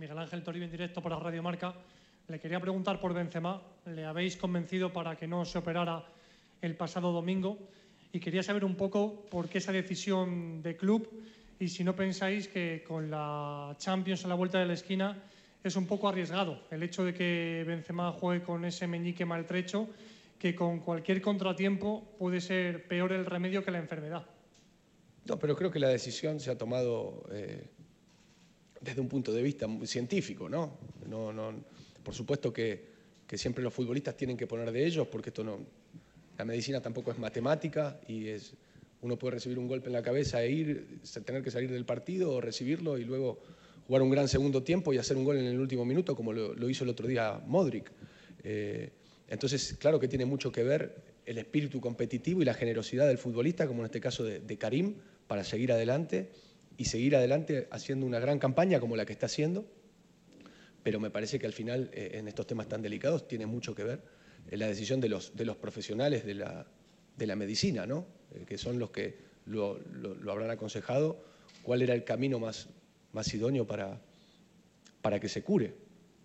Miguel Ángel Toribio, en directo para Radio Marca. Le quería preguntar por Benzema. ¿Le habéis convencido para que no se operara el pasado domingo? Y quería saber un poco por qué esa decisión de club y si no pensáis que con la Champions a la vuelta de la esquina es un poco arriesgado el hecho de que Benzema juegue con ese meñique maltrecho, que con cualquier contratiempo puede ser peor el remedio que la enfermedad. No, pero creo que la decisión se ha tomado desde un punto de vista muy científico, ¿no? Por supuesto que siempre los futbolistas tienen que poner de ellos, porque la medicina tampoco es matemática y uno puede recibir un golpe en la cabeza tener que salir del partido o recibirlo y luego jugar un gran segundo tiempo y hacer un gol en el último minuto, como lo hizo el otro día Modric. Entonces, claro que tiene mucho que ver el espíritu competitivo y la generosidad del futbolista, como en este caso de Karim, para seguir adelante y seguir adelante haciendo una gran campaña como la que está haciendo. Pero me parece que al final, en estos temas tan delicados, tiene mucho que ver la decisión de los profesionales de la medicina, ¿no? Que son los que lo habrán aconsejado cuál era el camino más idóneo para que se cure.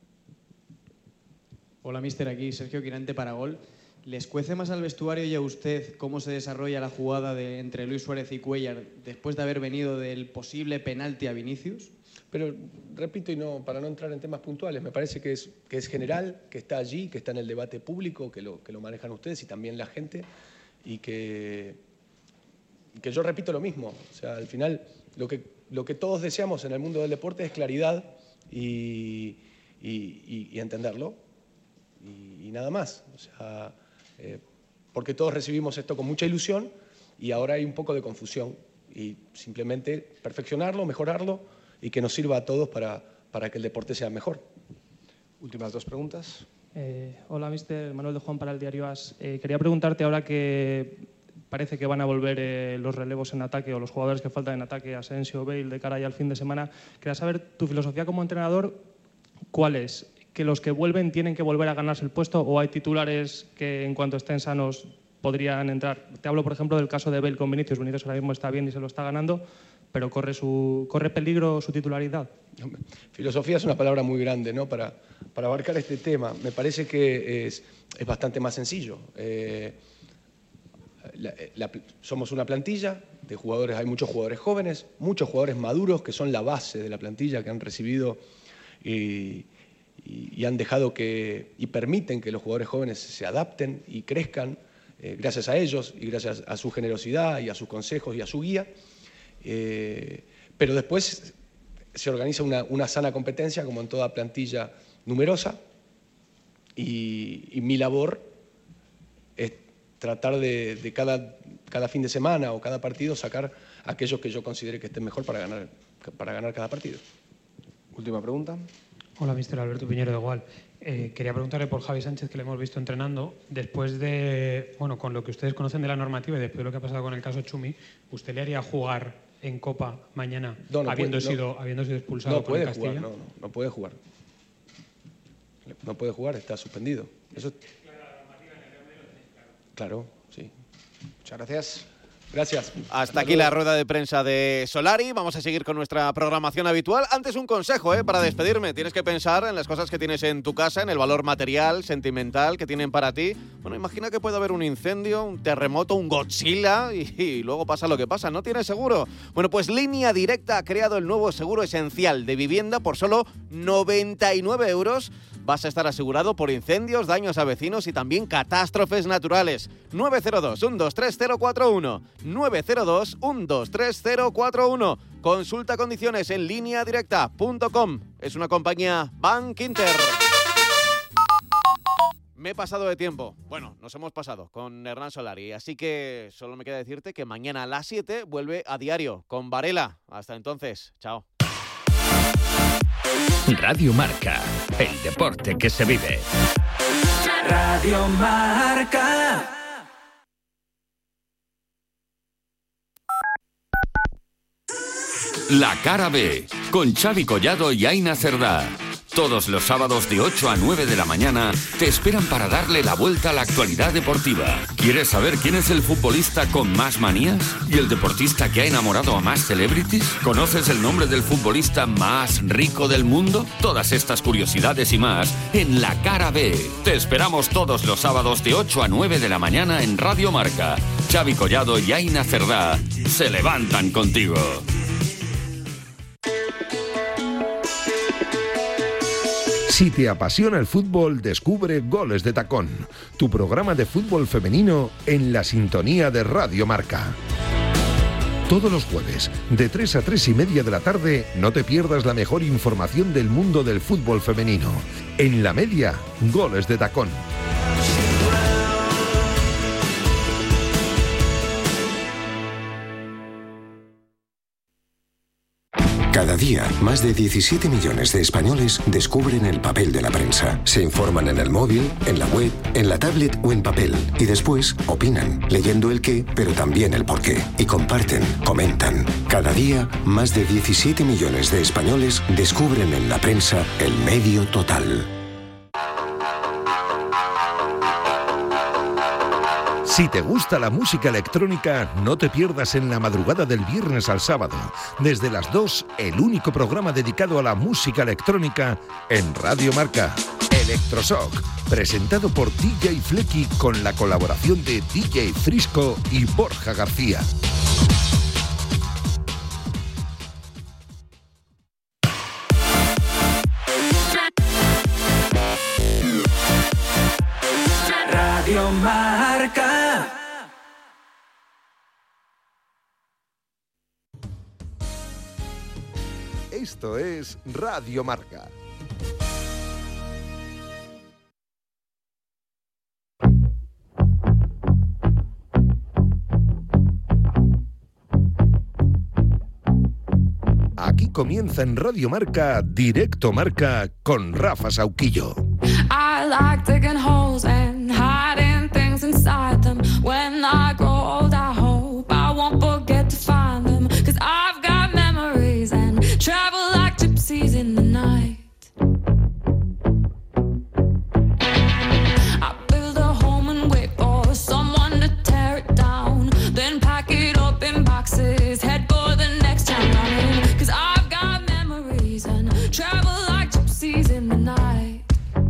Hola, míster, aquí Sergio Quirante para Gol. ¿Les cuece más al vestuario y a usted cómo se desarrolla la jugada entre Luis Suárez y Cuéllar después de haber venido del posible penalti a Vinicius? Pero, repito, para no entrar en temas puntuales, me parece que es general, que está allí, que está en el debate público, que lo manejan ustedes y también la gente, y que yo repito lo mismo. O sea, al final, lo que todos deseamos en el mundo del deporte es claridad y entenderlo, y nada más. O sea, porque todos recibimos esto con mucha ilusión y ahora hay un poco de confusión, y simplemente perfeccionarlo, mejorarlo y que nos sirva a todos para que el deporte sea mejor. Últimas dos preguntas. Hola, míster. Manuel de Juan para el diario AS. Quería preguntarte, ahora que parece que van a volver los relevos en ataque o los jugadores que faltan en ataque, Asensio, Bale, de cara ya al fin de semana, quería saber tu filosofía como entrenador, ¿cuál es? ¿Que los que vuelven tienen que volver a ganarse el puesto o hay titulares que en cuanto estén sanos podrían entrar? Te hablo, por ejemplo, del caso de Bale con Vinicius. Vinicius ahora mismo está bien y se lo está ganando, pero corre peligro su titularidad. Filosofía es una palabra muy grande, ¿no? Para abarcar este tema. Me parece que es bastante más sencillo. Somos una plantilla de jugadores, hay muchos jugadores jóvenes, muchos jugadores maduros que son la base de la plantilla, que han recibido y han dejado y permiten que los jugadores jóvenes se adapten y crezcan gracias a ellos y gracias a su generosidad y a sus consejos y a su guía. Pero después se organiza una sana competencia, como en toda plantilla numerosa, y mi labor es tratar de cada fin de semana o cada partido sacar aquellos que yo considere que estén mejor para ganar cada partido. Última pregunta. Hola, míster. Alberto Piñero de Igual. Quería preguntarle por Javi Sánchez, que le hemos visto entrenando. Después con lo que ustedes conocen de la normativa y después de lo que ha pasado con el caso Chumi, ¿usted le haría jugar en Copa mañana habiendo sido expulsado por el Castilla? No puede jugar. No puede jugar, está suspendido. Eso... Claro, sí. Muchas gracias. Gracias. Hasta aquí la rueda de prensa de Solari. Vamos a seguir con nuestra programación habitual. Antes un consejo, para despedirme. Tienes que pensar en las cosas que tienes en tu casa, en el valor material, sentimental que tienen para ti. Bueno, imagina que puede haber un incendio, un terremoto, un Godzilla y luego pasa lo que pasa. ¿No tienes seguro? Bueno, pues Línea Directa ha creado el nuevo seguro esencial de vivienda por solo 99 €. Vas a estar asegurado por incendios, daños a vecinos y también catástrofes naturales. 902-123-041. 902-123-041. Consulta condiciones en lineadirecta.com. Es una compañía Bank Inter. Me he pasado de tiempo. Bueno, nos hemos pasado con Hernán Solari. Así que solo me queda decirte que mañana a las 7 vuelve a Diario con Varela. Hasta entonces, chao. Radio Marca, el deporte que se vive. Radio Marca. La cara B, con Xavi Collado y Aina Cerdá. Todos los sábados de 8 a 9 de la mañana te esperan para darle la vuelta a la actualidad deportiva. ¿Quieres saber quién es el futbolista con más manías? ¿Y el deportista que ha enamorado a más celebrities? ¿Conoces el nombre del futbolista más rico del mundo? Todas estas curiosidades y más en La Cara B. Te esperamos todos los sábados de 8 a 9 de la mañana en Radio Marca. Xavi Collado y Aina Cerdá se levantan contigo. Si te apasiona el fútbol, descubre Goles de Tacón, tu programa de fútbol femenino en la sintonía de Radio Marca. Todos los jueves, de 3 a 3 y media de la tarde, no te pierdas la mejor información del mundo del fútbol femenino. En la media, Goles de Tacón. Cada día, más de 17 millones de españoles descubren el papel de la prensa. Se informan en el móvil, en la web, en la tablet o en papel. Y después opinan, leyendo el qué, pero también el por qué. Y comparten, comentan. Cada día, más de 17 millones de españoles descubren en la prensa el medio total. Si te gusta la música electrónica, no te pierdas en la madrugada del viernes al sábado, desde las 2, el único programa dedicado a la música electrónica en Radio Marca, Electroshock, presentado por DJ Flecky con la colaboración de DJ Frisco y Borja García. Radio Marca. Esto es Radio Marca. Aquí comienza en Radio Marca, Directo Marca, con Rafa Sauquillo. I like digging holes and hiding things inside them. When I grow old, I hope I won't forget to find them. 'Cause I've got memories and travel like gypsies in the night. I build a home and wait for someone to tear it down. Then pack it up in boxes, head for the next town running. 'Cause I've got memories and travel like gypsies in the night.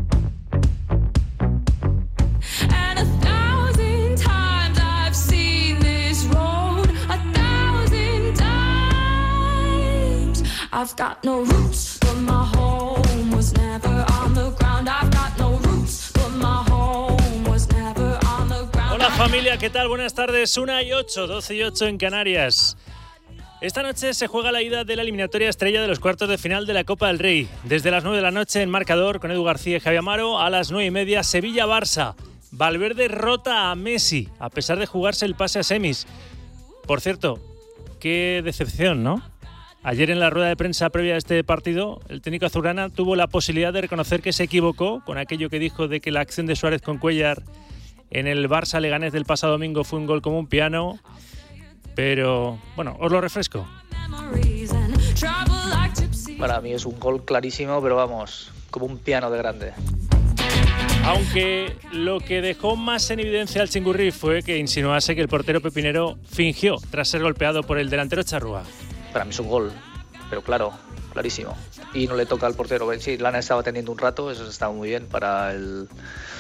I've got no roots, but my home was never on the ground. I've got no roots, but my home was never on the ground. Hola familia, ¿qué tal? Buenas tardes, 1:08, 12:08 en Canarias. Esta noche se juega la ida de la eliminatoria estrella de los cuartos de final de la Copa del Rey. Desde las 9 de la noche en marcador con Edu García y Javi Amaro, a las 9:30 Sevilla-Barça. Valverde rota a Messi, a pesar de jugarse el pase a semis. Por cierto, qué decepción, ¿no? Ayer en la rueda de prensa previa a este partido, el técnico azulgrana tuvo la posibilidad de reconocer que se equivocó con aquello que dijo de que la acción de Suárez con Cuéllar en el Barça Leganés del pasado domingo fue un gol como un piano, pero bueno, os lo refresco. Para mí es un gol clarísimo, pero vamos, como un piano de grande. Aunque lo que dejó más en evidencia al Chingurri fue que insinuase que el portero pepinero fingió tras ser golpeado por el delantero charrúa. Para mí es un gol, pero claro, clarísimo. Y no le toca al portero. Sí, Lana estaba teniendo un rato, eso estaba muy bien para el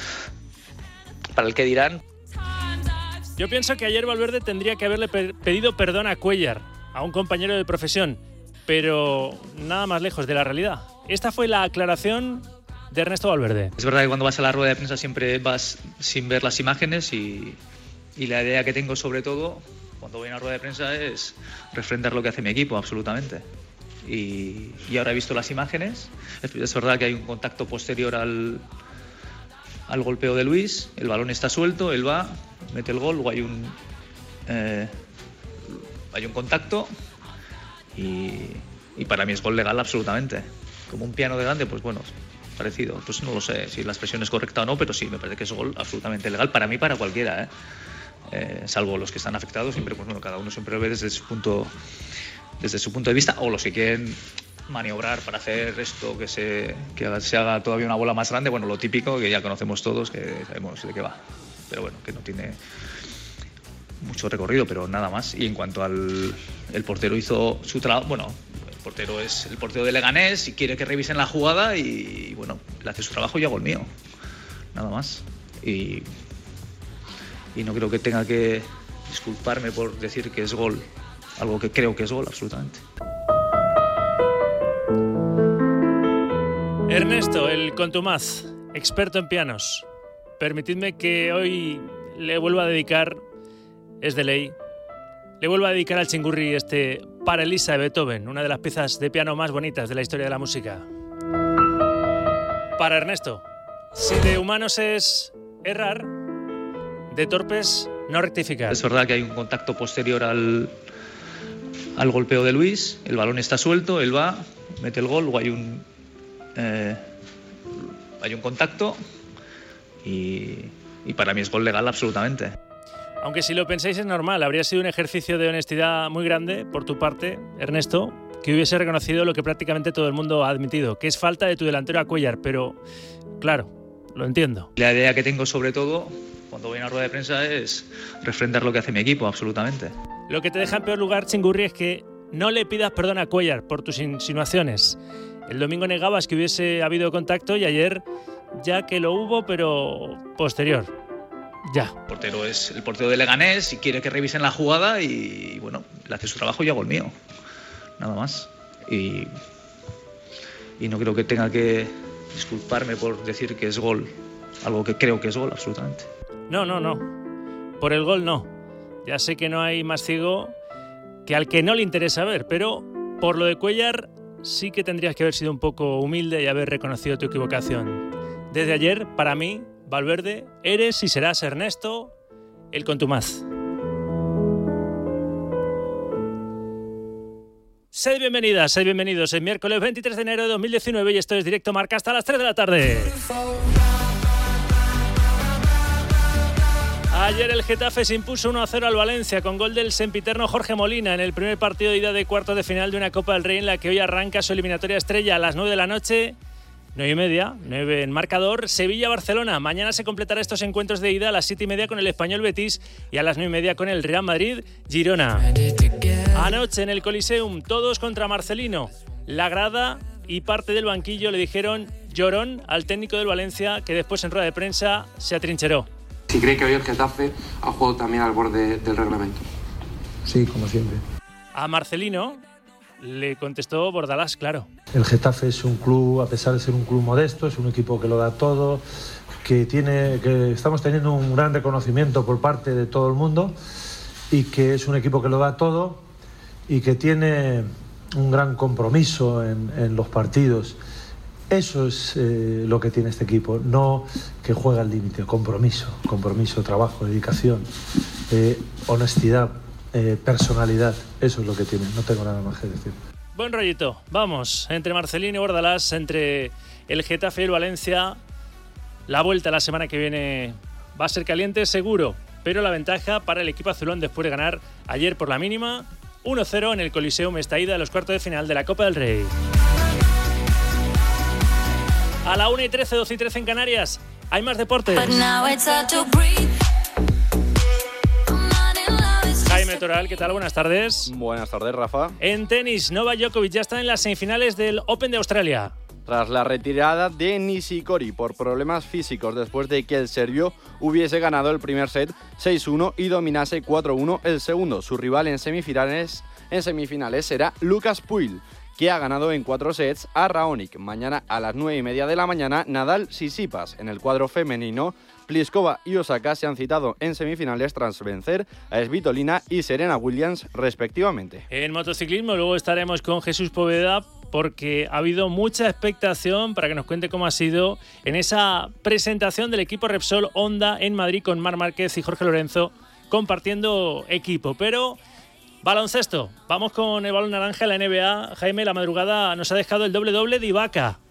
que dirán. Yo pienso que ayer Valverde tendría que haberle pedido perdón a Cuéllar, a un compañero de profesión, pero nada más lejos de la realidad. Esta fue la aclaración de Ernesto Valverde. Es verdad que cuando vas a la rueda de prensa siempre vas sin ver las imágenes y la idea que tengo sobre todo cuando voy a una rueda de prensa es refrendar lo que hace mi equipo, absolutamente. Y ahora he visto las imágenes. Es verdad que hay un contacto posterior al golpeo de Luis, el balón está suelto, él va, mete el gol, luego hay un contacto y para mí es gol legal absolutamente. Como un piano de grande, pues bueno, parecido. Pues no lo sé si la expresión es correcta o no, pero sí, me parece que es gol absolutamente legal para mí, para cualquiera, salvo los que están afectados, siempre, pues bueno, cada uno siempre lo ve desde su punto de vista, o los que quieren maniobrar para hacer esto, que se haga todavía una bola más grande, bueno, lo típico que ya conocemos todos, que sabemos de qué va. Pero bueno, que no tiene mucho recorrido, pero nada más. Y en cuanto al el portero hizo su trabajo, bueno, el portero es el portero de Leganés y quiere que revisen la jugada y bueno, le hace su trabajo y hago el mío. Nada más. Y no creo que tenga que disculparme por decir que es gol, algo que creo que es gol, absolutamente. Ernesto, el contumaz, experto en pianos. Permitidme que hoy le vuelva a dedicar, es de ley, le vuelvo a dedicar al Chingurri este Para Elisa de Beethoven, una de las piezas de piano más bonitas de la historia de la música. Para Ernesto, si de humanos es errar, de torpes no rectificar. Es verdad que hay un contacto posterior al golpeo de Luis, el balón está suelto, él va, mete el gol, luego hay un contacto y para mí es gol legal absolutamente. Aunque si lo pensáis es normal, habría sido un ejercicio de honestidad muy grande por tu parte, Ernesto, que hubiese reconocido lo que prácticamente todo el mundo ha admitido, que es falta de tu delantero a Cuéllar, pero claro, lo entiendo. La idea que tengo sobre todo cuando voy a una rueda de prensa es refrendar lo que hace mi equipo, absolutamente. Lo que te deja en peor lugar, Chingurri, es que no le pidas perdón a Cuéllar por tus insinuaciones. El domingo negabas que hubiese habido contacto y ayer ya que lo hubo, pero posterior. Ya. El portero es el portero de Leganés y quiere que revisen la jugada y bueno, le hace su trabajo y hago el mío. Nada más. Y no creo que tenga que disculparme por decir que es gol, algo que creo que es gol, absolutamente. No. Por el gol no. Ya sé que no hay más ciego que al que no le interesa ver, pero por lo de Cuéllar sí que tendrías que haber sido un poco humilde y haber reconocido tu equivocación. Desde ayer, para mí, Valverde, eres y serás Ernesto, el contumaz. Sed bienvenidas, sed bienvenidos. Es miércoles 23 de enero de 2019 y esto es Directo Marca hasta las 3 de la tarde. Ayer el Getafe se impuso 1-0 al Valencia con gol del sempiterno Jorge Molina en el primer partido de ida de cuartos de final de una Copa del Rey en la que hoy arranca su eliminatoria estrella a las 9 de la noche. 9:30, 9 en marcador, Sevilla-Barcelona. Mañana se completará estos encuentros de ida a las 7:30 con el Español Betis y a las 9:30 con el Real Madrid-Girona. Anoche en el Coliseum, todos contra Marcelino. La grada y parte del banquillo le dijeron llorón al técnico del Valencia, que después en rueda de prensa se atrincheró. Si cree que hoy el Getafe ha jugado también al borde del reglamento. Sí, como siempre. A Marcelino le contestó Bordalás, claro. El Getafe es un club, a pesar de ser un club modesto, es un equipo que lo da todo, que estamos teniendo un gran reconocimiento por parte de todo el mundo y que es un equipo que lo da todo y que tiene un gran compromiso en los partidos. Eso es lo que tiene este equipo, no que juega al límite, compromiso, trabajo, dedicación, honestidad, personalidad, eso es lo que tiene, no tengo nada más que decir. Buen rollito, vamos, entre Marcelino y Bordalás, entre el Getafe y el Valencia. La vuelta la semana que viene va a ser caliente seguro, pero la ventaja para el equipo azulón después de ganar ayer por la mínima 1-0 en el Coliseum, esta ida a los cuartos de final de la Copa del Rey. A la 1:13, 12:13 en Canarias, hay más deportes. Jaime Toral, ¿qué tal? Buenas tardes. Buenas tardes, Rafa. En tenis, Novak Djokovic ya está en las semifinales del Open de Australia. Tras la retirada de Nishikori por problemas físicos después de que el serbio hubiese ganado el primer set 6-1 y dominase 4-1 el segundo, su rival en semifinales será Lucas Pouille, que ha ganado en 4 sets a Raonic. Mañana a las 9:30 de la mañana, Nadal-Tsitsipas. En el cuadro femenino, Pliskova y Osaka se han citado en semifinales tras vencer a Svitolina y Serena Williams, respectivamente. En motociclismo luego estaremos con Jesús Poveda porque ha habido mucha expectación para que nos cuente cómo ha sido en esa presentación del equipo Repsol Honda en Madrid con Marc Márquez y Jorge Lorenzo compartiendo equipo. Pero baloncesto, vamos con el balón naranja en la NBA. Jaime, la madrugada nos ha dejado el doble de Ibaka.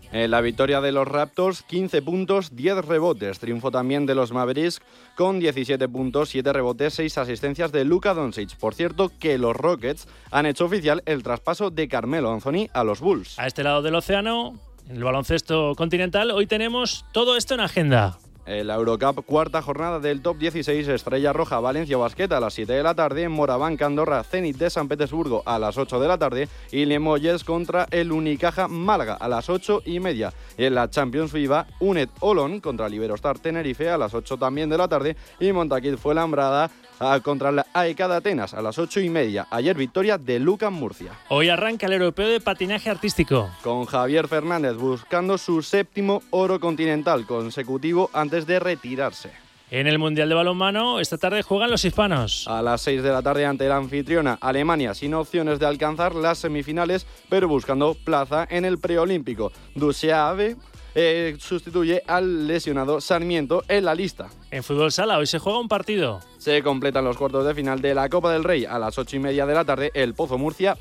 En la victoria de los Raptors, 15 puntos, 10 rebotes. Triunfo también de los Mavericks con 17 puntos, 7 rebotes, 6 asistencias de Luka Doncic. Por cierto, que los Rockets han hecho oficial el traspaso de Carmelo Anthony a los Bulls. A este lado del océano, en el baloncesto continental, hoy tenemos todo esto en agenda. La Eurocup, cuarta jornada del top 16, Estrella Roja, Valencia Basket a las 7 de la tarde, Moraván, Andorra, Zenit de San Petersburgo a las 8 de la tarde y Limoges contra el Unicaja Málaga a las 8:30. Y en la Champions FIBA, UNED Olón contra Liberostar Tenerife a las 8 también de la tarde y Montaquit Fuenlabrada contra la AEK de Atenas a las 8:30. Ayer victoria de Lucan Murcia. Hoy arranca el europeo de patinaje artístico. Con Javier Fernández buscando su 7º oro continental consecutivo antes de retirarse. En el Mundial de Balonmano, esta tarde juegan los hispanos. A las 6 de la tarde ante la anfitriona Alemania, sin opciones de alcanzar las semifinales, pero buscando plaza en el preolímpico. Duseave sustituye al lesionado Sarmiento en la lista. En fútbol sala, hoy se juega un partido. Se completan los cuartos de final de la Copa del Rey a las 8:30 de la tarde. El Pozo Murcia,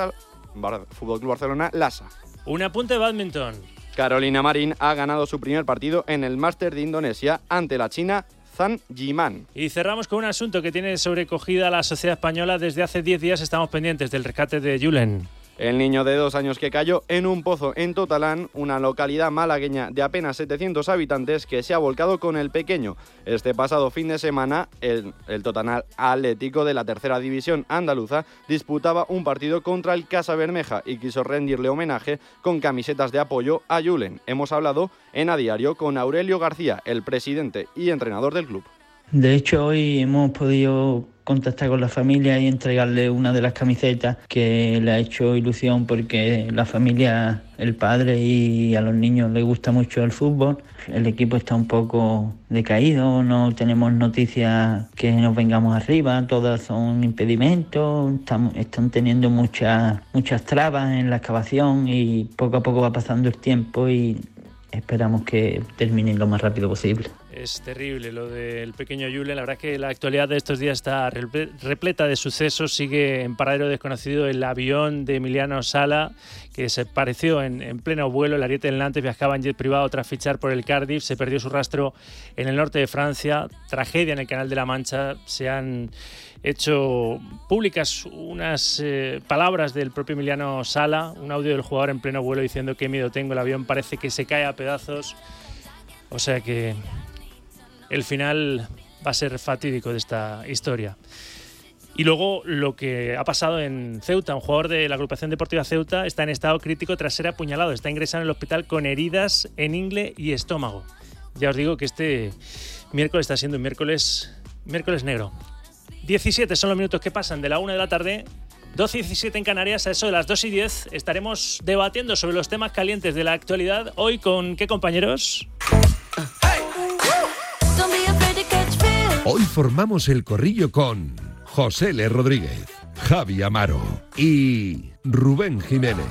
Fútbol Club Barcelona, Lhasa. Un apunte de bádminton. Carolina Marín ha ganado su primer partido en el Máster de Indonesia ante la china Zhang Jiman. Y cerramos con un asunto que tiene sobrecogida la sociedad española. Desde hace 10 días estamos pendientes del rescate de Julen. El niño de 2 años que cayó en un pozo en Totalán, una localidad malagueña de apenas 700 habitantes, que se ha volcado con el pequeño. Este pasado fin de semana, el Totalán Atlético de la tercera división andaluza disputaba un partido contra el Casa Bermeja y quiso rendirle homenaje con camisetas de apoyo a Julen. Hemos hablado en A Diario con Aurelio García, el presidente y entrenador del club. De hecho, hoy hemos podido contactar con la familia y entregarle una de las camisetas que le ha hecho ilusión porque la familia, el padre y a los niños les gusta mucho el fútbol. El equipo está un poco decaído, no tenemos noticias que nos vengamos arriba, todas son impedimentos, están teniendo muchas trabas en la excavación y poco a poco va pasando el tiempo y esperamos que terminen lo más rápido posible. Es terrible lo del pequeño Julen. La verdad es que la actualidad de estos días está repleta de sucesos. Sigue en paradero desconocido el avión de Emiliano Sala, que se pareció en pleno vuelo. El Ariete del Nantes viajaba en jet privado tras fichar por el Cardiff. Se perdió su rastro en el norte de Francia. Tragedia en el Canal de la Mancha. Se han hecho públicas unas palabras del propio Emiliano Sala, un audio del jugador en pleno vuelo diciendo qué miedo tengo, el avión parece que se cae a pedazos. O sea que el final va a ser fatídico de esta historia. Y luego lo que ha pasado en Ceuta, un jugador de la agrupación deportiva Ceuta está en estado crítico tras ser apuñalado, está ingresado en el hospital con heridas en ingle y estómago. Ya os digo que este miércoles está siendo un miércoles negro. 17 son los minutos que pasan de la 1 de la tarde, 12:17 en Canarias. A eso de las 2:10 estaremos debatiendo sobre los temas calientes de la actualidad. Hoy, ¿con qué compañeros? Hoy formamos el corrillo con José L. Rodríguez, Javi Amaro y Rubén Jiménez.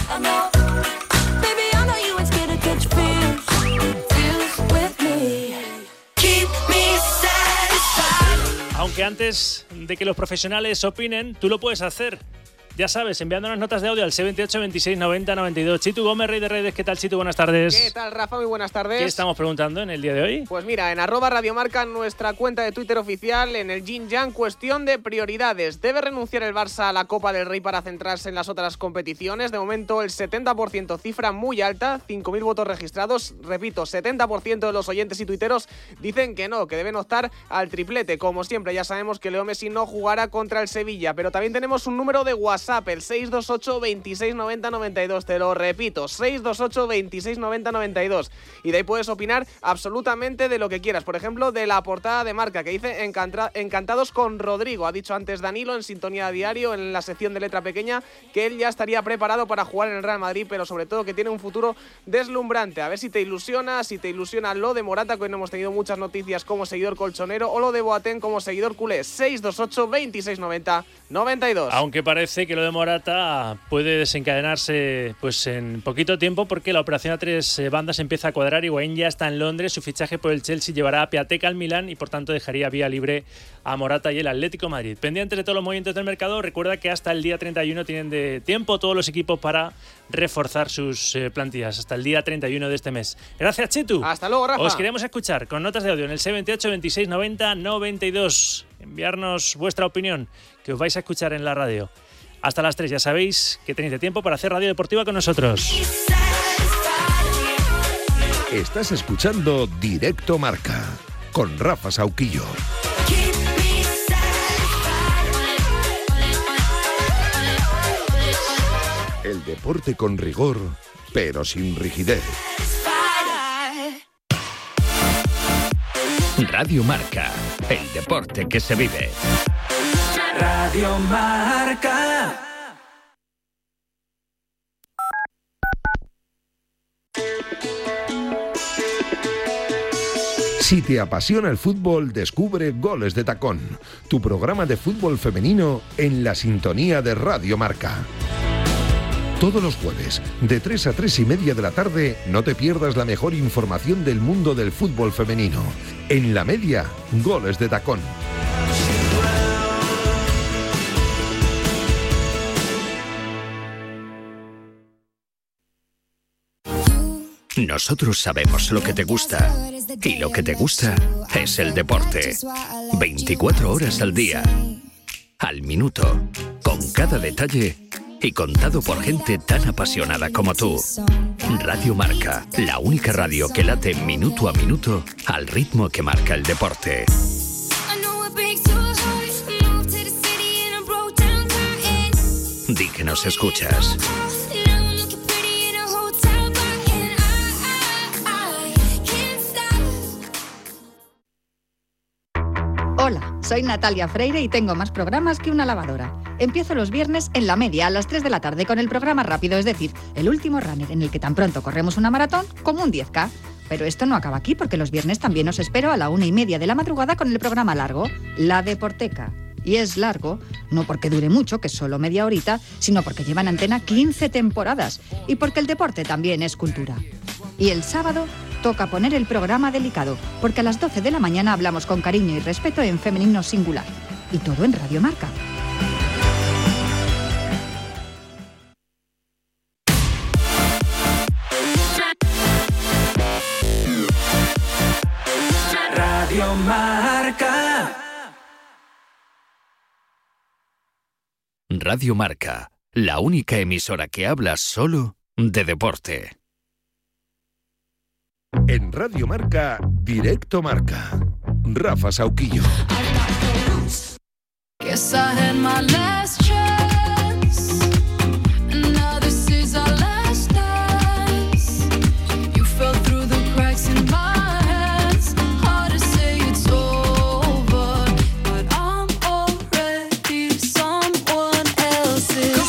Aunque antes de que los profesionales opinen, tú lo puedes hacer. Ya sabes, enviándonos notas de audio al 628 26 90 92. Chitu Gómez, rey de redes. ¿Qué tal, Chitu? Buenas tardes. ¿Qué tal, Rafa? Muy buenas tardes. ¿Qué estamos preguntando en el día de hoy? Pues mira, en @radiomarca, nuestra cuenta de Twitter oficial, en el Yin Yang, cuestión de prioridades. ¿Debe renunciar el Barça a la Copa del Rey para centrarse en las otras competiciones? De momento, el 70%, cifra muy alta, 5.000 votos registrados. Repito, 70% de los oyentes y tuiteros dicen que no, que deben optar al triplete. Como siempre, ya sabemos que Leo Messi no jugará contra el Sevilla, pero también tenemos un número de WhatsApp, el 628 26 90 92. Te lo repito, 628 26 90 92. Y de ahí puedes opinar absolutamente de lo que quieras. Por ejemplo, de la portada de Marca, que dice encantados con Rodrigo. Ha dicho antes Danilo en Sintonía a Diario, en la sección de letra pequeña, que él ya estaría preparado para jugar en el Real Madrid, pero sobre todo que tiene un futuro deslumbrante. A ver si te ilusiona lo de Morata, que hoy no hemos tenido muchas noticias como seguidor colchonero, o lo de Boateng como seguidor culé. 628 26 90 92. Aunque parece que lo de Morata puede desencadenarse pues en poquito tiempo, porque la operación a 3 bandas empieza a cuadrar. Higuaín ya está en Londres, su fichaje por el Chelsea llevará a Piatek al Milán y por tanto dejaría vía libre a Morata y el Atlético de Madrid. Pendientes de todos los movimientos del mercado, recuerda que hasta el día 31 tienen de tiempo todos los equipos para reforzar sus plantillas, hasta el día 31 de este mes. Gracias, Chitu. Hasta luego, Rafa. Os queremos escuchar con notas de audio en el 628 26 90 92. Enviarnos vuestra opinión, que os vais a escuchar en la radio. Hasta las 3, ya sabéis que tenéis de tiempo para hacer radio deportiva con nosotros. Estás escuchando Directo Marca con Rafa Sauquillo. El deporte con rigor, pero sin rigidez. Radio Marca, el deporte que se vive. Radio Marca. Si te apasiona el fútbol, descubre Goles de Tacón, tu programa de fútbol femenino en la sintonía de Radio Marca. Todos los jueves, de 3 a 3 y media de la tarde, no te pierdas la mejor información del mundo del fútbol femenino. En la media, Goles de Tacón. Nosotros sabemos lo que te gusta, y lo que te gusta es el deporte. 24 horas al día, al minuto, con cada detalle y contado por gente tan apasionada como tú. Radio Marca, la única radio que late minuto a minuto al ritmo que marca el deporte. Di que nos escuchas. Hola, soy Natalia Freire y tengo más programas que una lavadora. Empiezo los viernes en la media a las 3 de la tarde con el programa rápido, es decir, el último runner, en el que tan pronto corremos una maratón como un 10K. Pero esto no acaba aquí, porque los viernes también os espero a la 1:30 de la madrugada con el programa largo, La Deporteca. Y es largo, no porque dure mucho, que es solo media horita, sino porque lleva en antena 15 temporadas y porque el deporte también es cultura. Y el sábado toca poner el programa delicado, porque a las 12 de la mañana hablamos con cariño y respeto en femenino singular. Y todo en Radio Marca. Radio Marca. Radio Marca, la única emisora que habla solo de deporte. En Radio Marca, Directo Marca. Rafa Sauquillo. Guess I had my last chance, and now this is our last dance. You fell through the cracks in my hands. Hard to say it's over, but I'm already someone else's.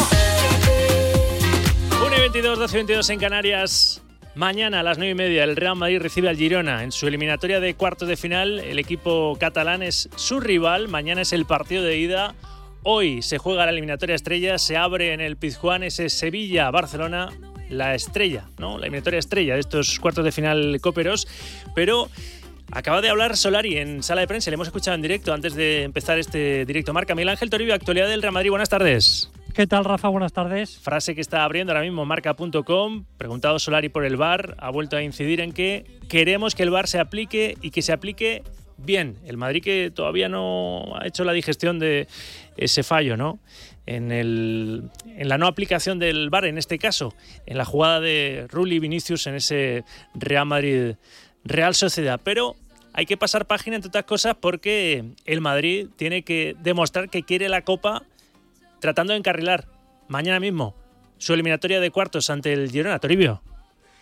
1:22, 12:22 en Canarias. Mañana a las 9:30 el Real Madrid recibe al Girona en su eliminatoria de cuartos de final. El equipo catalán es su rival. Mañana es el partido de ida. Hoy se juega la eliminatoria estrella. Se abre en el Pizjuán ese Sevilla-Barcelona. La estrella, ¿no? La eliminatoria estrella de estos cuartos de final coperos. Pero acaba de hablar Solari en sala de prensa. Le hemos escuchado en directo antes de empezar este Directo Marca. Miguel Ángel Toribio, actualidad del Real Madrid. Buenas tardes. ¿Qué tal, Rafa? Buenas tardes. Frase que está abriendo ahora mismo marca.com. Preguntado Solari por el VAR, ha vuelto a incidir en que queremos que el VAR se aplique y que se aplique bien. El Madrid, que todavía no ha hecho la digestión de ese fallo, ¿no? En la no aplicación del VAR, en este caso, en la jugada de Rulli y Vinicius en ese Real Madrid Real Sociedad. Pero hay que pasar página, entre otras cosas, porque el Madrid tiene que demostrar que quiere la Copa, tratando de encarrilar mañana mismo su eliminatoria de cuartos ante el Girona. Toribio.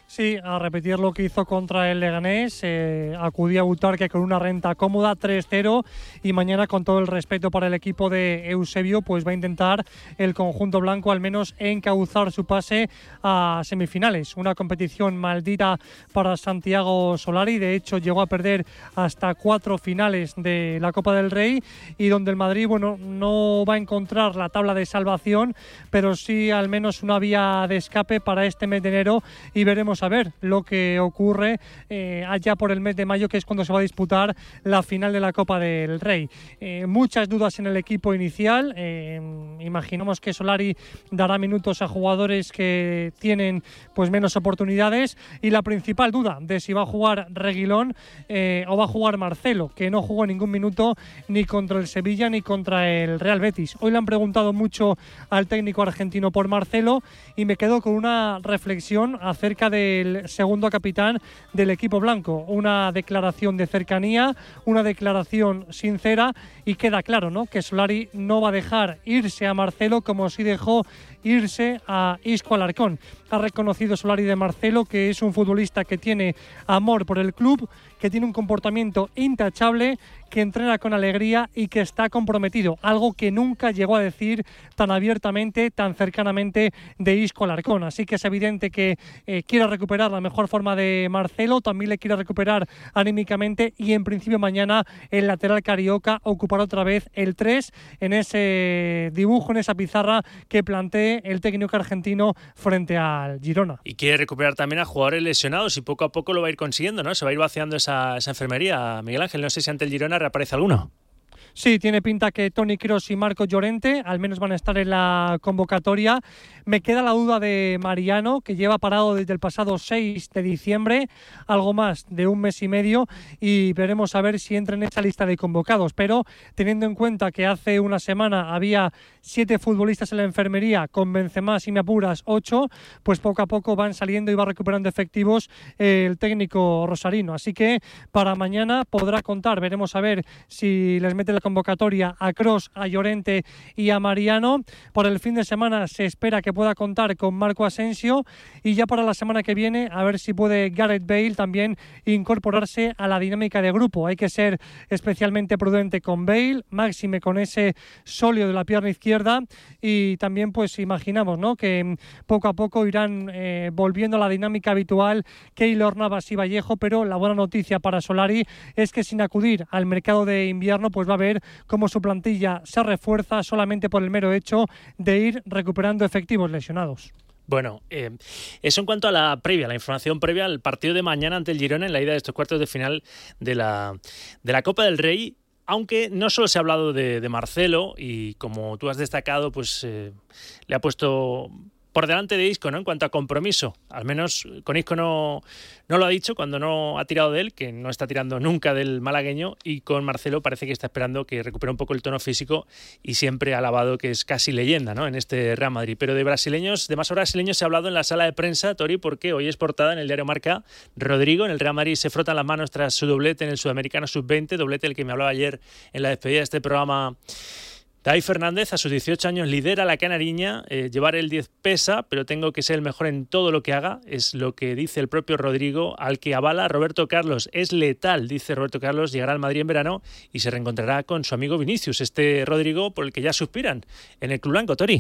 Sí, a repetir lo que hizo contra el Leganés, acudía a Butarque con una renta cómoda, 3-0, y mañana, con todo el respeto para el equipo de Eusebio, pues va a intentar el conjunto blanco al menos encauzar su pase a semifinales. Una competición maldita para Santiago Solari, de hecho llegó a perder hasta 4 finales de la Copa del Rey, y donde el Madrid, bueno, no va a encontrar la tabla de salvación, pero sí al menos una vía de escape para este mes de enero, y veremos a ver lo que ocurre allá por el mes de mayo, que es cuando se va a disputar la final de la Copa del Rey. Muchas dudas en el equipo inicial. Imaginamos que Solari dará minutos a jugadores que tienen pues menos oportunidades, y la principal duda de si va a jugar Reguilón o va a jugar Marcelo, que no jugó ningún minuto ni contra el Sevilla ni contra el Real Betis. Hoy le han preguntado mucho al técnico argentino por Marcelo, y me quedo con una reflexión acerca del segundo capitán del equipo blanco. Una declaración de cercanía, una declaración sincera, y queda claro, ¿no?, que Solari no va a dejar irse a Marcelo como sí dejó irse a Isco Alarcón. Ha reconocido Solari de Marcelo que es un futbolista que tiene amor por el club, que tiene un comportamiento intachable, que entrena con alegría y que está comprometido, algo que nunca llegó a decir tan abiertamente, tan cercanamente de Isco Alarcón. Así que es evidente que quiere recuperar la mejor forma de Marcelo, también le quiere recuperar anímicamente, y en principio mañana el lateral carioca ocupará otra vez el 3 en ese dibujo, en esa pizarra que plantee el técnico argentino frente al Girona. Y quiere recuperar también a jugadores lesionados, y poco a poco lo va a ir consiguiendo, ¿no? Se va a ir vaciando esa enfermería. Miguel Ángel, no sé si ante el Girona reaparece alguno. Sí, tiene pinta que Toni Kroos y Marco Llorente al menos van a estar en la convocatoria. Me queda la duda de Mariano, que lleva parado desde el pasado 6 de diciembre, algo más de un mes y medio, y veremos a ver si entra en esa lista de convocados. Pero teniendo en cuenta que hace una semana había 7 futbolistas en la enfermería, con Benzema, si me apuras, 8, pues poco a poco van saliendo y va recuperando efectivos el técnico rosarino. Así que para mañana podrá contar, veremos a ver si les mete la convocatoria a Kroos, a Llorente y a Mariano. Por el fin de semana se espera que pueda contar con Marco Asensio, y ya para la semana que viene a ver si puede Gareth Bale también incorporarse a la dinámica de grupo. Hay que ser especialmente prudente con Bale, máxime con ese sóleo de la pierna izquierda, y también pues imaginamos, ¿no?, que poco a poco irán volviendo a la dinámica habitual Keylor Navas y Vallejo, pero la buena noticia para Solari es que sin acudir al mercado de invierno pues va a ver cómo su plantilla se refuerza solamente por el mero hecho de ir recuperando efectivos lesionados. Bueno, eso en cuanto a la información previa al partido de mañana ante el Girona en la ida de estos cuartos de final de la Copa del Rey. Aunque no solo se ha hablado de Marcelo, y como tú has destacado, pues le ha puesto por delante de Isco, ¿no?, en cuanto a compromiso. Al menos con Isco no lo ha dicho cuando no ha tirado de él, que no está tirando nunca del malagueño, y con Marcelo parece que está esperando que recupere un poco el tono físico, y siempre ha alabado que es casi leyenda, ¿no?, en este Real Madrid. Pero de más brasileños se ha hablado en la sala de prensa, Tori, porque hoy es portada en el diario Marca. Rodrigo, en el Real Madrid, se frotan las manos tras su doblete en el Sudamericano Sub-20, doblete del que me hablaba ayer en la despedida de este programa David Fernández. A sus 18 años lidera la canariña. Llevar el 10 pesa, pero tengo que ser el mejor en todo lo que haga, es lo que dice el propio Rodrigo, al que avala Roberto Carlos. Es letal, dice Roberto Carlos, llegará al Madrid en verano y se reencontrará con su amigo Vinicius, este Rodrigo por el que ya suspiran en el club blanco, Tori.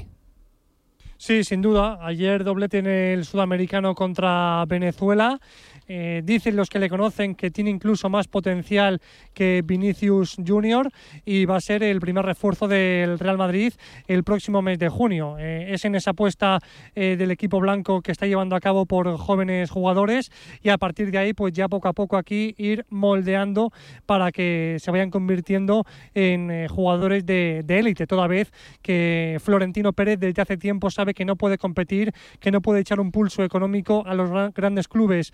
Sí, sin duda. Ayer doblete en el Sudamericano contra Venezuela. Dicen los que le conocen que tiene incluso más potencial que Vinicius Junior, y va a ser el primer refuerzo del Real Madrid el próximo mes de junio. Es en esa apuesta del equipo blanco que está llevando a cabo por jóvenes jugadores, y a partir de ahí pues ya poco a poco aquí ir moldeando para que se vayan convirtiendo en jugadores de élite, toda vez que Florentino Pérez desde hace tiempo sabe que no puede competir, que no puede echar un pulso económico a los grandes clubes de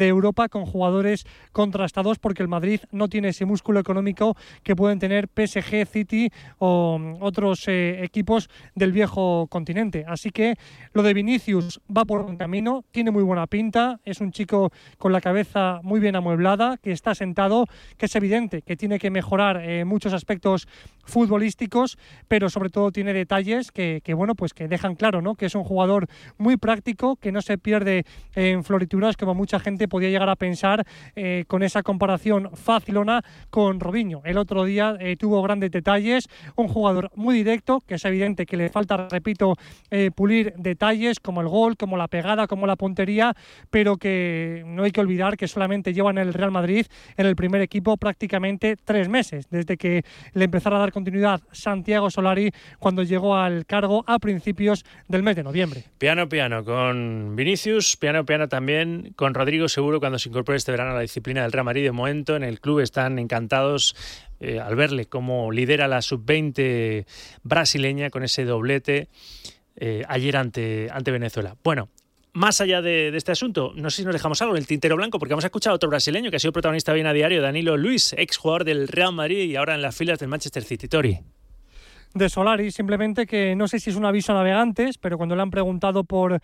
de Europa con jugadores contrastados, porque el Madrid no tiene ese músculo económico que pueden tener PSG, City o otros equipos del viejo continente. Así que lo de Vinicius va por un camino, tiene muy buena pinta, es un chico con la cabeza muy bien amueblada, que está sentado, que es evidente que tiene que mejorar muchos aspectos futbolísticos, pero sobre todo tiene detalles que bueno, pues que dejan claro, ¿no?, que es un jugador muy práctico, que no se pierde en florituras como mucha gente podía llegar a pensar con esa comparación facilona con Robinho. El otro día tuvo grandes detalles, un jugador muy directo, que es evidente que le falta, repito, pulir detalles como el gol, como la pegada, como la puntería, pero que no hay que olvidar que solamente lleva en el Real Madrid, en el primer equipo, prácticamente 3 meses, desde que le empezara a dar continuidad Santiago Solari cuando llegó al cargo a principios del mes de noviembre. Piano con Vinicius, piano también con Rodrigo Seguro cuando se incorpore este verano a la disciplina del Real Madrid. De momento en el club están encantados al verle cómo lidera la sub-20 brasileña con ese doblete ayer ante Venezuela. Bueno, más allá de este asunto, no sé si nos dejamos algo en el tintero blanco, porque hemos escuchado a otro brasileño que ha sido protagonista bien a diario, Danilo Luiz, exjugador del Real Madrid y ahora en las filas del Manchester City. Tori. De Solari, simplemente que no sé si es un aviso a navegantes, pero cuando le han preguntado por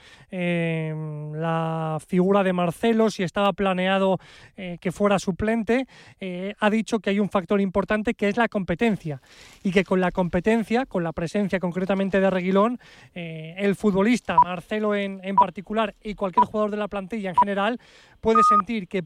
la figura de Marcelo, si estaba planeado que fuera suplente, ha dicho que hay un factor importante que es la competencia, y que con la competencia, con la presencia concretamente de Reguilón, el futbolista, Marcelo en particular, y cualquier jugador de la plantilla en general, puede sentir que